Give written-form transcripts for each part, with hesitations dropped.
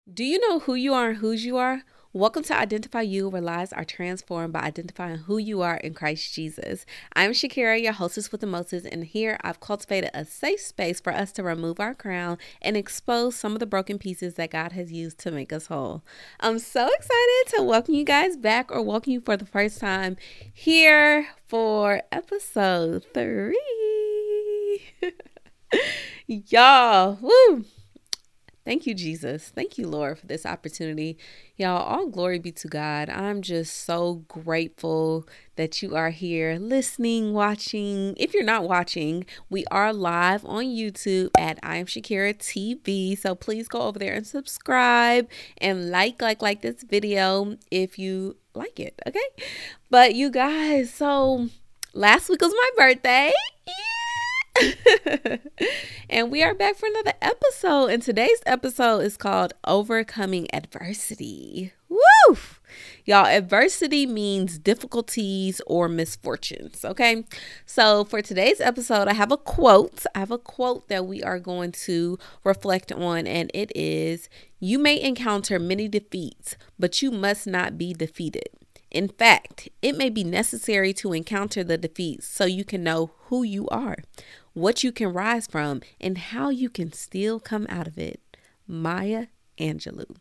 Do you know who you are and whose you are? Welcome to Identify You, where lives are transformed by identifying who you are in Christ Jesus. I'm Shakira, your hostess with the mostest, and here I've cultivated a safe space for us to remove our crown and expose some of the broken pieces that God has used to make us whole. I'm so excited to welcome you guys back or welcome you for the first time here for episode 3. Y'all, woo! Thank you, Jesus. Thank you, Lord, for this opportunity. Y'all, all glory be to God. I'm just so grateful that you are here listening, watching. If you're not watching, we are live on YouTube at I Am Shakira TV. So please go over there and subscribe and like this video if you like it. Okay. But you guys, so last week was my birthday. And we are back for another episode. And today's episode is called Overcoming Adversity. Woo! Y'all, adversity means difficulties or misfortunes. Okay. So for today's episode, I have a quote. I have a quote that we are going to reflect on, and it is: "You may encounter many defeats, but you must not be defeated. In fact, it may be necessary to encounter the defeats so you can know who you are, what you can rise from, and how you can still come out of it." Maya Angelou.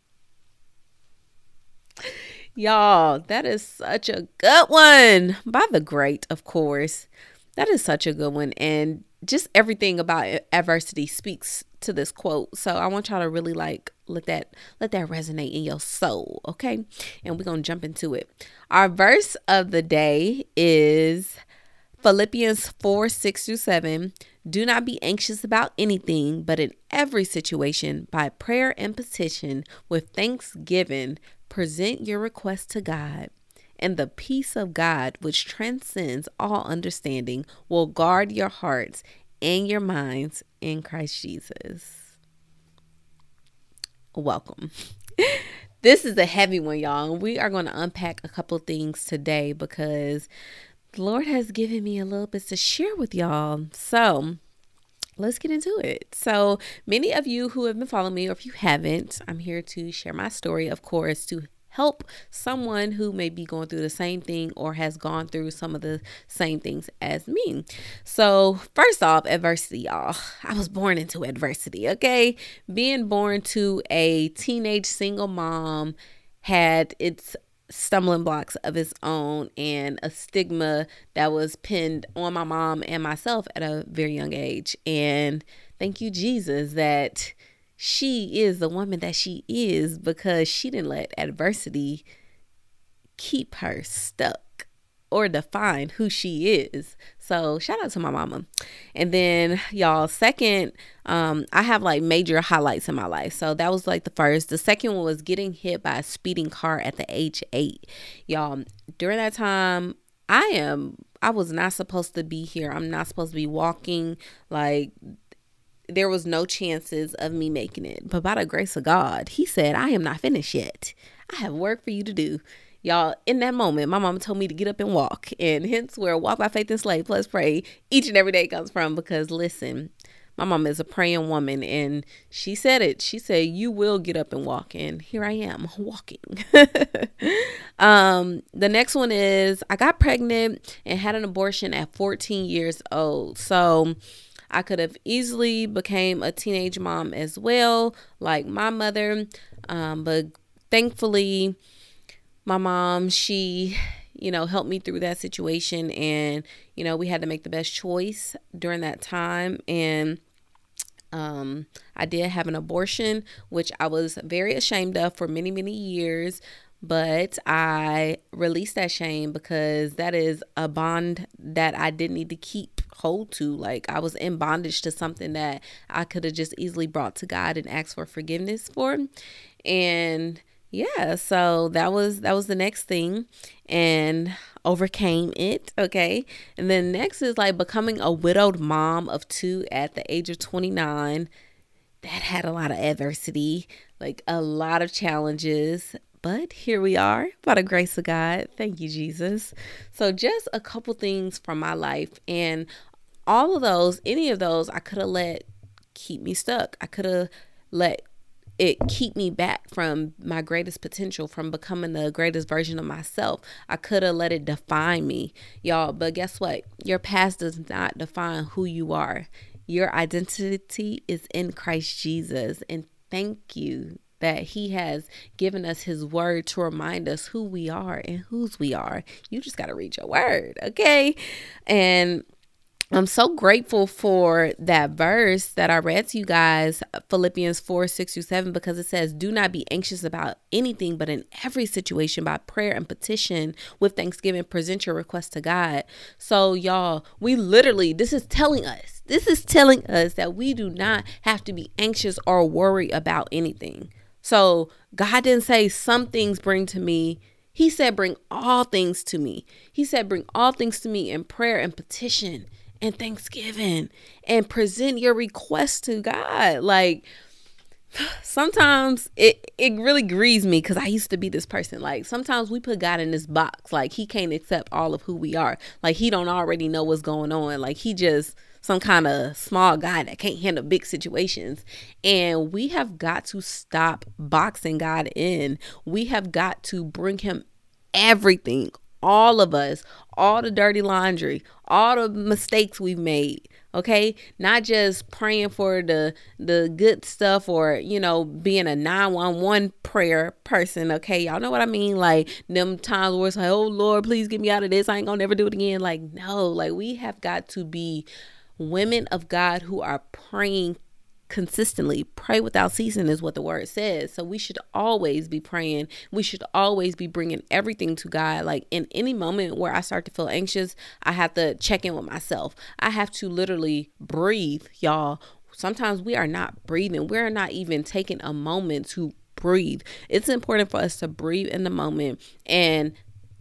Y'all, that is such a good one. By the great, of course. That is such a good one. And just everything about adversity speaks to this quote. So I want y'all to really let that resonate in your soul, okay? And we're gonna jump into it. Our verse of the day is Philippians 4:6-7. "Do not be anxious about anything, but in every situation, by prayer and petition, with thanksgiving, present your requests to God. And the peace of God, which transcends all understanding, will guard your hearts and your minds in Christ Jesus." Welcome. This is a heavy one, y'all. We are going to unpack a couple things today because the Lord has given me a little bit to share with y'all. So let's get into it. So many of you who have been following me, or if you haven't, I'm here to share my story, of course, to help someone who may be going through the same thing or has gone through some of the same things as me. So first off, adversity, y'all. I was born into adversity, okay? Being born to a teenage single mom had its stumbling blocks of its own and a stigma that was pinned on my mom and myself at a very young age. And thank you, Jesus, that she is the woman that she is because she didn't let adversity keep her stuck or define who she is. So shout out to my mama. And then y'all, second, I have like major highlights in my life. So that was like the first. The second one was getting hit by a speeding car at the age 8. Y'all, during that time, I was not supposed to be here. I'm not supposed to be walking. Like, there was no chances of me making it. But by the grace of God, he said, "I am not finished yet. I have work for you to do." Y'all, in that moment, my mama told me to get up and walk. And hence where Walk by Faith and Slay plus pray each and every day comes from. Because listen, my mama is a praying woman, and she said it. She said, "You will get up and walk." And here I am walking. The next one is I got pregnant and had an abortion at 14 years old. So I could have easily became a teenage mom as well, like my mother. But thankfully, my mom, she, helped me through that situation. And, we had to make the best choice during that time. And I did have an abortion, which I was very ashamed of for many, many years. But I released that shame because that is a bond that I didn't need to keep hold to. Like, I was in bondage to something that I could have just easily brought to God and asked for forgiveness for. And yeah, so that was the next thing, and overcame it. Okay. And then next is like becoming a widowed mom of 2 at the age of 29. That had a lot of adversity, like a lot of challenges. But here we are by the grace of God. Thank you, Jesus. So just a couple things from my life. And all of those, any of those, I could have let keep me stuck. I could have let it keep me back from my greatest potential, from becoming the greatest version of myself. I could have let it define me, y'all. But guess what? Your past does not define who you are. Your identity is in Christ Jesus. And thank you that he has given us his word to remind us who we are and whose we are. You just got to read your word, okay? And I'm so grateful for that verse that I read to you guys, Philippians 4:6-7, because it says, do not be anxious about anything, but in every situation by prayer and petition with thanksgiving, present your request to God. So y'all, this is telling us that we do not have to be anxious or worry about anything. So God didn't say some things bring to me. He said, bring all things to me. He said, bring all things to me in prayer and petition and thanksgiving, and present your requests to God. Like, sometimes it really grieves me, because I used to be this person. Like, sometimes we put God in this box. Like, he can't accept all of who we are. Like, he don't already know what's going on. Like, he just some kind of small guy that can't handle big situations. And we have got to stop boxing God in. We have got to bring him everything, all of us, all the dirty laundry, all the mistakes we've made. Okay, not just praying for the good stuff, or being a 911 prayer person. Okay, y'all know what I mean? Like them times where it's like, oh Lord, please get me out of this, I ain't gonna never do it again. Like, no, like we have got to be women of God who are praying consistently. Pray without ceasing is what the word says. So we should always be praying. We should always be bringing everything to God. Like, in any moment where I start to feel anxious, I have to check in with myself. I have to literally breathe, y'all. Sometimes we are not breathing. We're not even taking a moment to breathe. It's important for us to breathe in the moment and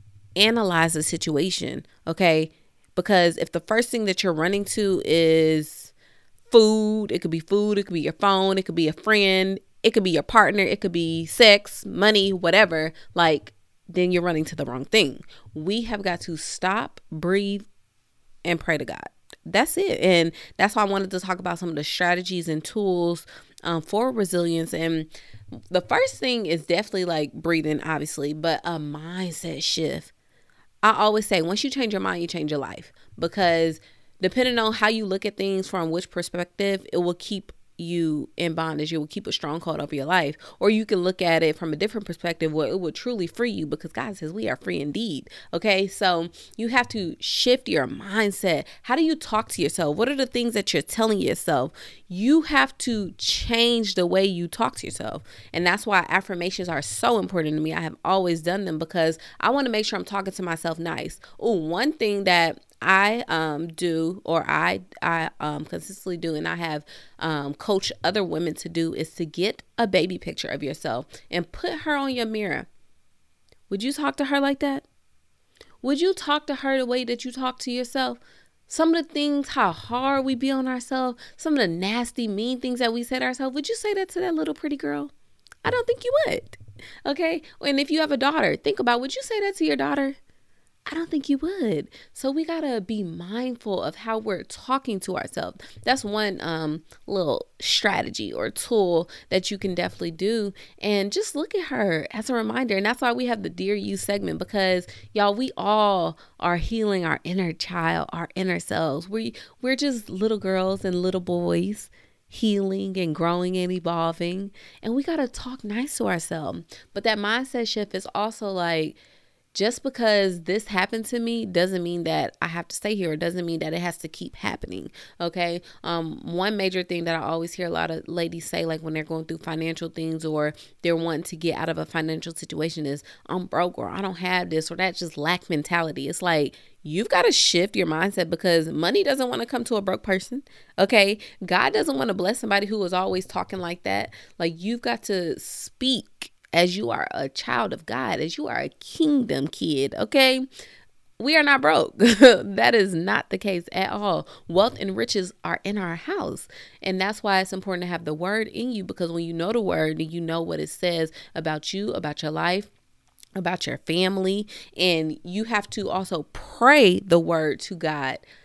analyze the situation. Okay, because if the first thing that you're running to is food, it could be your phone, it could be a friend, it could be your partner, it could be sex, money, whatever, like, then you're running to the wrong thing. We have got to stop, breathe, and pray to God. That's it. And that's why I wanted to talk about some of the strategies and tools for resilience. And the first thing is definitely like breathing, obviously, but a mindset shift. I always say, once you change your mind, you change your life, because depending on how you look at things from which perspective, it will keep you in bondage. It will keep a stronghold over your life. Or you can look at it from a different perspective where it will truly free you, because God says we are free indeed. Okay, so you have to shift your mindset. How do you talk to yourself? What are the things that you're telling yourself? You have to change the way you talk to yourself. And that's why affirmations are so important to me. I have always done them because I want to make sure I'm talking to myself nice. Oh, one thing that I do, or I consistently do, and I have coached other women to do, is to get a baby picture of yourself and put her on your mirror. Would you talk to her like that? Would you talk to her the way that you talk to yourself? Some of the things, how hard we be on ourselves, some of the nasty, mean things that we say to ourselves, would you say that to that little pretty girl? I don't think you would. Okay? And if you have a daughter, think about, would you say that to your daughter? I don't think you would. So we got to be mindful of how we're talking to ourselves. That's one little strategy or tool that you can definitely do. And just look at her as a reminder. And that's why we have the Dear You segment, because y'all, we all are healing our inner child, our inner selves. We're just little girls and little boys, healing and growing and evolving. And we got to talk nice to ourselves. But that mindset shift is also like, just because this happened to me doesn't mean that I have to stay here. It doesn't mean that it has to keep happening. Okay. One major thing that I always hear a lot of ladies say, like when they're going through financial things or they're wanting to get out of a financial situation, is I'm broke, or I don't have this, or that, just lack mentality. It's like, you've got to shift your mindset, because money doesn't want to come to a broke person. Okay. God doesn't want to bless somebody who is always talking like that. Like, you've got to speak as you are a child of God, as you are a kingdom kid, okay? We are not broke. That is not the case at all. Wealth and riches are in our house. And that's why it's important to have the word in you, because when you know the word and you know what it says about you, about your life, about your family, and you have to also pray the word to God.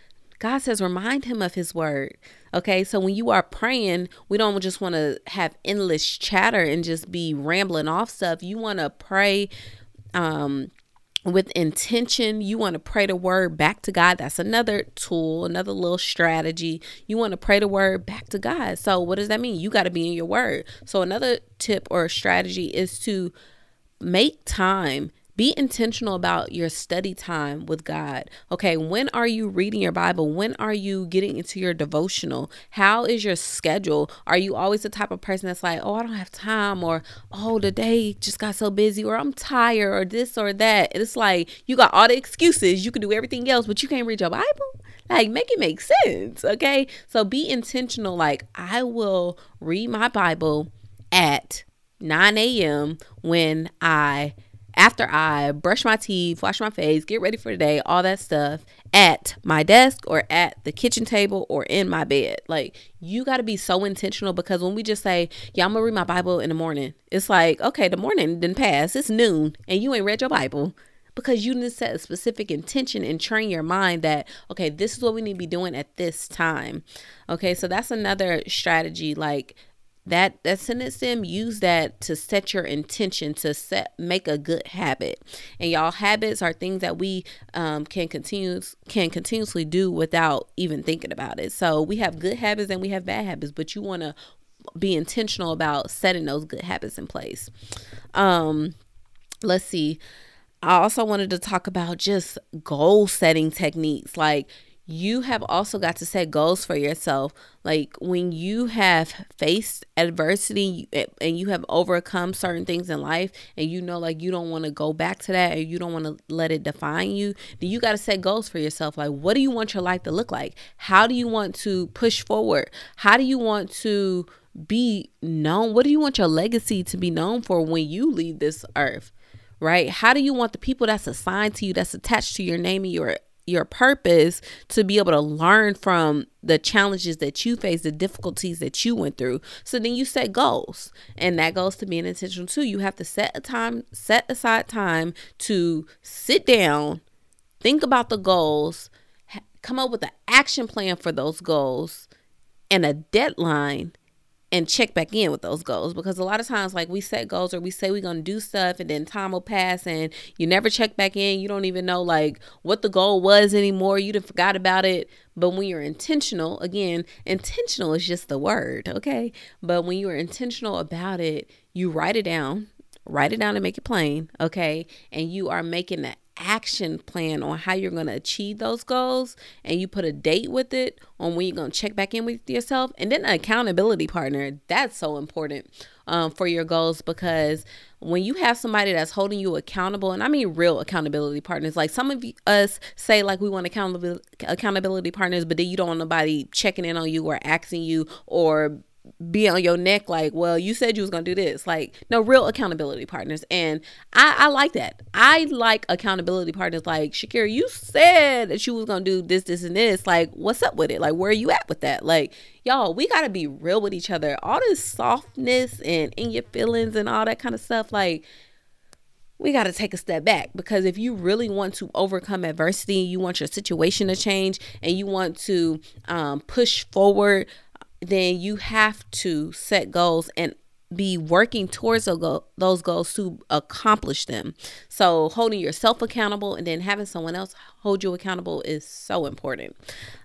God says, remind him of his word. Okay. So when you are praying, we don't just want to have endless chatter and just be rambling off stuff. You want to pray, with intention. You want to pray the word back to God. That's another tool, another little strategy. You want to pray the word back to God. So what does that mean? You got to be in your word. So another tip or strategy is to make time. Be intentional about your study time with God. Okay, when are you reading your Bible? When are you getting into your devotional? How is your schedule? Are you always the type of person that's like, oh, I don't have time, or oh, the day just got so busy, or I'm tired, or this or that? It's like you got all the excuses. You can do everything else, but you can't read your Bible. Like, make it make sense. Okay, so be intentional. Like, I will read my Bible at 9 a.m. after I brush my teeth, wash my face, get ready for the day, all that stuff, at my desk or at the kitchen table or in my bed. Like, you got to be so intentional, because when we just say, yeah, I'm going to read my Bible in the morning, it's like, okay, the morning didn't pass. It's noon and you ain't read your Bible, because you need to set a specific intention and train your mind that, okay, this is what we need to be doing at this time. Okay, so that's another strategy. Like, that sentence sim, use that to set your intention to make a good habit. And y'all, habits are things that we can continuously do without even thinking about it. So we have good habits and we have bad habits, but you want to be intentional about setting those good habits in place. Let's see. I also wanted to talk about just goal setting techniques. Like, you have also got to set goals for yourself. Like, when you have faced adversity and you have overcome certain things in life, and you know, like, you don't want to go back to that, and you don't want to let it define you, then you got to set goals for yourself. Like, what do you want your life to look like? How do you want to push forward? How do you want to be known? What do you want your legacy to be known for when you leave this earth? Right? How do you want the people that's assigned to you, that's attached to your name and your purpose, to be able to learn from the challenges that you face, the difficulties that you went through? So then you set goals, and that goes to being intentional too. You have to set aside time to sit down, think about the goals, come up with an action plan for those goals and a deadline, and check back in with those goals. Because a lot of times, like, we set goals or we say we're going to do stuff, and then time will pass and you never check back in. You don't even know, like, what the goal was anymore. You done forgot about it. But when you're intentional, again, intentional is just the word, okay? But when you are intentional about it, you write it down and make it plain, okay? And you are making an action plan on how you're going to achieve those goals, and you put a date with it on when you're going to check back in with yourself. And then an accountability partner. That's so important for your goals, because when you have somebody that's holding you accountable, and I mean real accountability partners, like some of us say, like, we want accountability partners, but then you don't want nobody checking in on you or asking you or be on your neck like, well, you said you was gonna do this. Like, no, real accountability partners. And I like that. I like accountability partners. Like, Shakira, you said that you was gonna do this, and this. Like, what's up with it? Like, where are you at with that? Like, y'all, we gotta be real with each other. All this softness and in your feelings and all that kind of stuff, like, we got to take a step back. Because if you really want to overcome adversity, you want your situation to change, and you want to push forward, then you have to set goals and be working towards those goals to accomplish them. So holding yourself accountable and then having someone else hold you accountable is so important.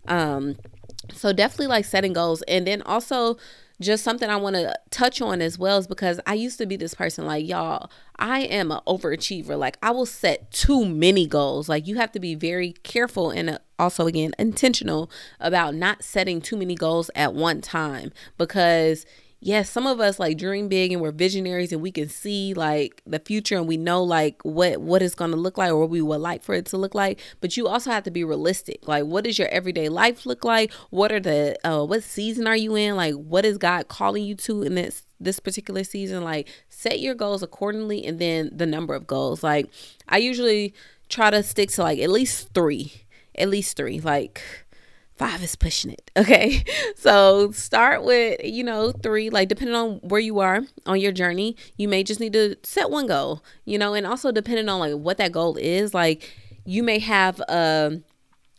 So definitely, like, setting goals. And then also, just something I want to touch on as well is because I used to be this person, like, y'all, I am an overachiever. Like, I will set too many goals. Like, you have to be very careful and also, again, intentional about not setting too many goals at one time. Because yes, some of us, like, dream big and we're visionaries and we can see, like, the future, and we know, like, what it's going to look like or what we would like for it to look like. But you also have to be realistic. Like, what does your everyday life look like? What season are you in? Like, what is God calling you to in this particular season? Like, set your goals accordingly, and then the number of goals. Like, I usually try to stick to, like, at least three. Like, 5 is pushing it. Okay. So start with, 3, like, depending on where you are on your journey, you may just need to set one goal, and also depending on, like, what that goal is. Like, you may have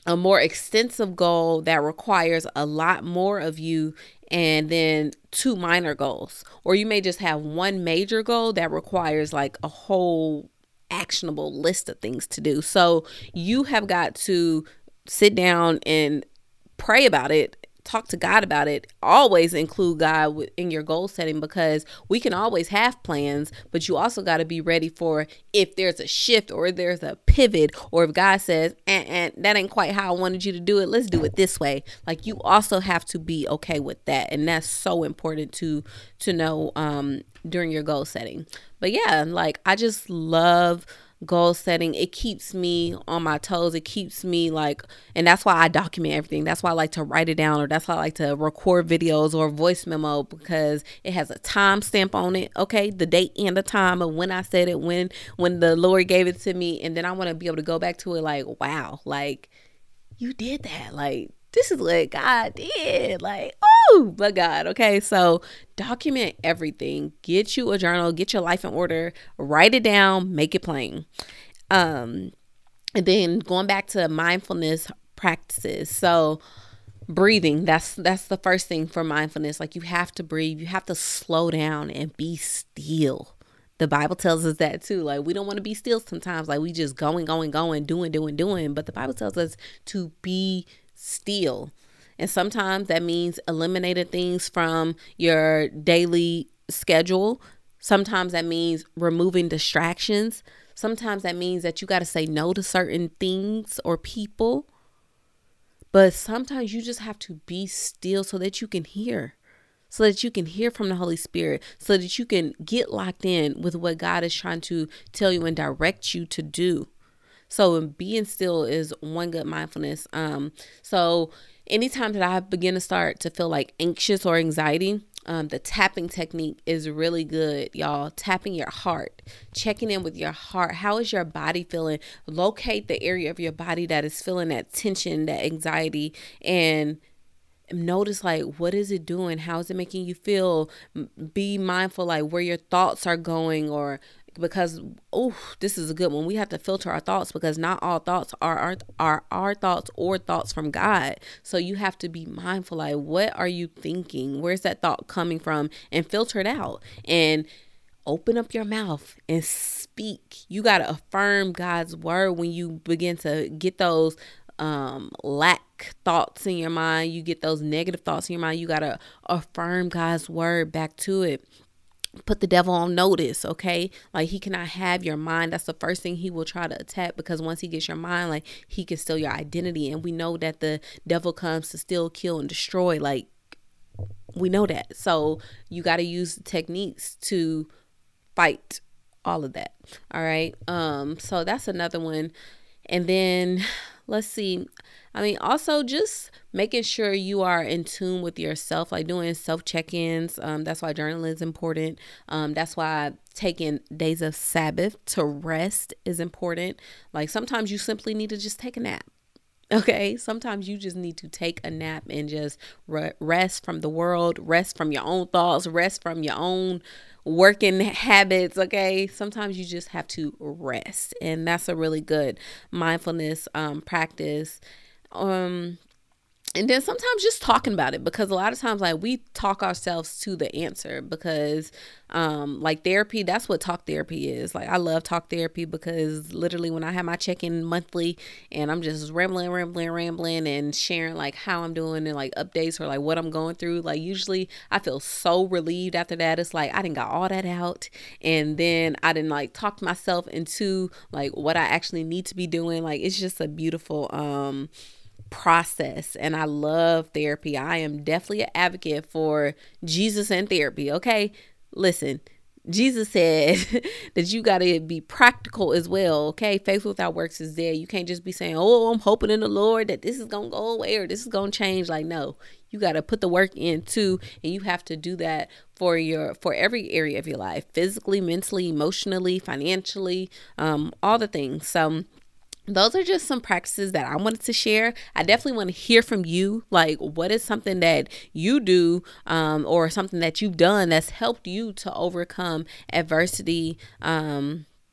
a more extensive goal that requires a lot more of you, and then two minor goals. Or you may just have one major goal that requires like a whole actionable list of things to do. So you have got to sit down and pray about it, talk to God about it. Always include God in your goal setting, because we can always have plans, but you also got to be ready for if there's a shift or there's a pivot, or if God says, that ain't quite how I wanted you to do it. Let's do it this way. Like, you also have to be okay with that. And that's so important to know during your goal setting. But yeah, like, I just love goal setting. It keeps me on my toes. It keeps me like, and that's why I document everything. That's why I like to write it down, or that's why I like to record videos or voice memo, because it has a time stamp on it. Okay, the date and the time of when I said it, when the Lord gave it to me, and then I want to be able to go back to it like, wow, like, you did that. Like, this is what God did. Like, oh, but God. Okay, so document everything. Get you a journal. Get your life in order. Write it down. Make it plain. And then going back to mindfulness practices. So breathing, that's the first thing for mindfulness. Like, you have to breathe. You have to slow down and be still. The Bible tells us that too. Like, we don't want to be still sometimes. Like, we just going, doing. But the Bible tells us to be still. And sometimes that means eliminating things from your daily schedule. Sometimes that means removing distractions. Sometimes that means that you got to say no to certain things or people. But sometimes you just have to be still so that you can hear. So that you can hear from the Holy Spirit, so that you can get locked in with what God is trying to tell you and direct you to do. So being still is one good mindfulness. So anytime that I begin to start to feel like anxious or anxiety, the tapping technique is really good, y'all. Tapping your heart, checking in with your heart. How is your body feeling? Locate the area of your body that is feeling that tension, that anxiety, and notice, like, what is it doing? How is it making you feel? Be mindful, like, where your thoughts are going, or because, oh, this is a good one. We have to filter our thoughts, because not all thoughts are our thoughts or thoughts from God. So you have to be mindful, like, what are you thinking? Where's that thought coming from? And filter it out and open up your mouth and speak. You got to affirm God's word when you begin to get those lack thoughts in your mind. You get those negative thoughts in your mind. You got to affirm God's word back to it. Put the devil on notice, okay? Like, he cannot have your mind. That's the first thing he will try to attack, because once he gets your mind, like, he can steal your identity. And we know that the devil comes to steal, kill, and destroy. Like, we know that. So you got to use techniques to fight all of that. All right. So that's another one. And then let's see. I mean, also just making sure you are in tune with yourself, like doing self check-ins. That's why journaling is important. That's why taking days of Sabbath to rest is important. Like, sometimes you simply need to just take a nap. Okay, sometimes you just need to take a nap and just rest from the world, rest from your own thoughts, rest from your own working habits. Okay, sometimes you just have to rest, and that's a really good mindfulness practice. And then sometimes just talking about it, because a lot of times, like, we talk ourselves to the answer, because like therapy, that's what talk therapy is. Like, I love talk therapy, because literally when I have my check-in monthly and I'm just rambling and sharing like how I'm doing and like updates or like what I'm going through, like, usually I feel so relieved after that. It's like I didn't got all that out, and then I didn't like talk myself into like what I actually need to be doing. Like, it's just a beautiful process, and I love therapy. I am definitely an advocate for Jesus and therapy. Okay, listen, Jesus said that you got to be practical as well. Okay, faith without works is dead. You can't just be saying, oh, I'm hoping in the Lord that this is gonna go away or this is gonna change. Like, no, you got to put the work in too, and you have to do that for every area of your life: physically, mentally, emotionally, financially, all the things. So those are just some practices that I wanted to share. I definitely want to hear from you. Like, what is something that you do or something that you've done that's helped you to overcome adversity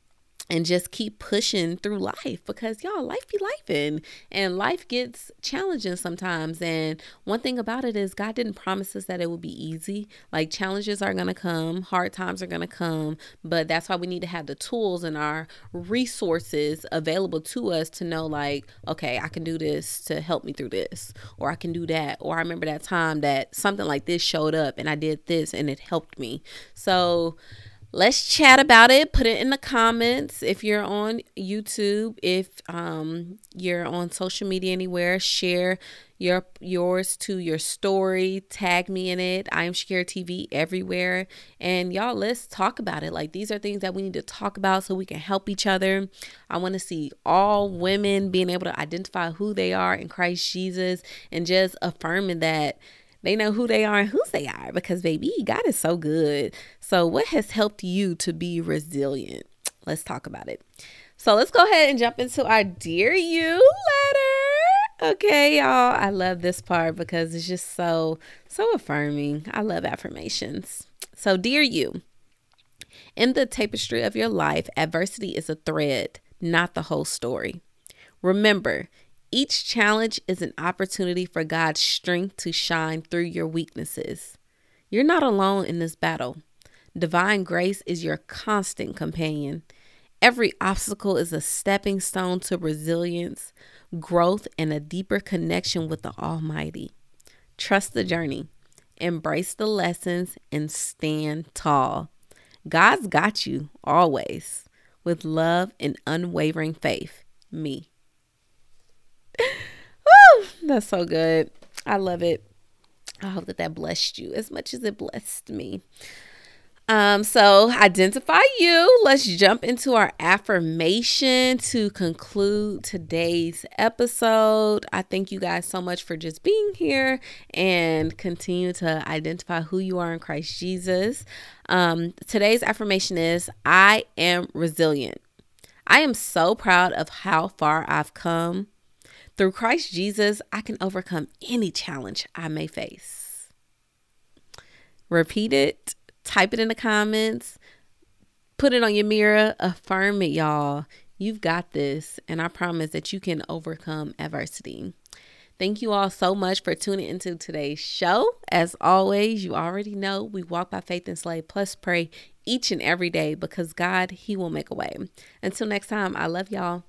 and just keep pushing through life, because y'all, life be lifing and life gets challenging sometimes. And one thing about it is God didn't promise us that it would be easy. Like, challenges are going to come, hard times are going to come, but that's why we need to have the tools and our resources available to us to know, like, okay, I can do this to help me through this, or I can do that, or I remember that time that something like this showed up and I did this and it helped me. So let's chat about it. Put it in the comments if you're on YouTube. If you're on social media anywhere, share yours to your story. Tag me in it. I am Shakira TV everywhere. And y'all, let's talk about it. Like, these are things that we need to talk about so we can help each other. I want to see all women being able to identify who they are in Christ Jesus, and just affirming that they know who they are and whose they are, because baby, God is so good. So what has helped you to be resilient? Let's talk about it. So let's go ahead and jump into our Dear You letter. Okay, y'all. I love this part because it's just so affirming. I love affirmations. So, Dear You, in the tapestry of your life, adversity is a thread, not the whole story. Remember, each challenge is an opportunity for God's strength to shine through your weaknesses. You're not alone in this battle. Divine grace is your constant companion. Every obstacle is a stepping stone to resilience, growth, and a deeper connection with the Almighty. Trust the journey, embrace the lessons, and stand tall. God's got you always. With love and unwavering faith, me. Woo, that's so good. I love it. I hope that blessed you as much as it blessed me. So identify you. Let's jump into our affirmation to conclude today's episode. I thank you guys so much for just being here and continue to identify who you are in Christ Jesus. Today's affirmation is, I am resilient. I am so proud of how far I've come. Through Christ Jesus, I can overcome any challenge I may face. Repeat it. Type it in the comments. Put it on your mirror. Affirm it, y'all. You've got this. And I promise that you can overcome adversity. Thank you all so much for tuning into today's show. As always, you already know we walk by faith and slay plus pray each and every day, because God, He will make a way. Until next time, I love y'all.